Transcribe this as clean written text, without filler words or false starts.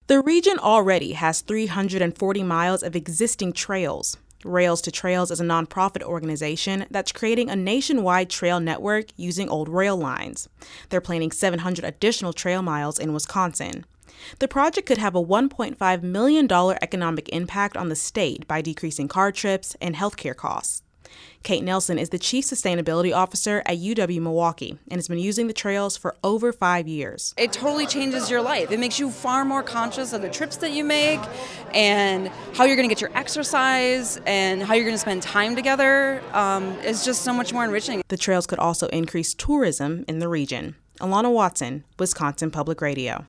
The region already has 340 miles of existing trails. Rails to Trails is a nonprofit organization that's creating a nationwide trail network using old rail lines. They're planning 700 additional trail miles in Wisconsin. The project could have a $1.5 million economic impact on the state by decreasing car trips and healthcare costs. Kate Nelson is the Chief Sustainability Officer at UW-Milwaukee and has been using the trails for over 5 years. It totally changes your life. It makes you far more conscious of the trips that you make and how you're going to get your exercise and how you're going to spend time together. It's just so much more enriching. The trails could also increase tourism in the region. Alana Watson, Wisconsin Public Radio.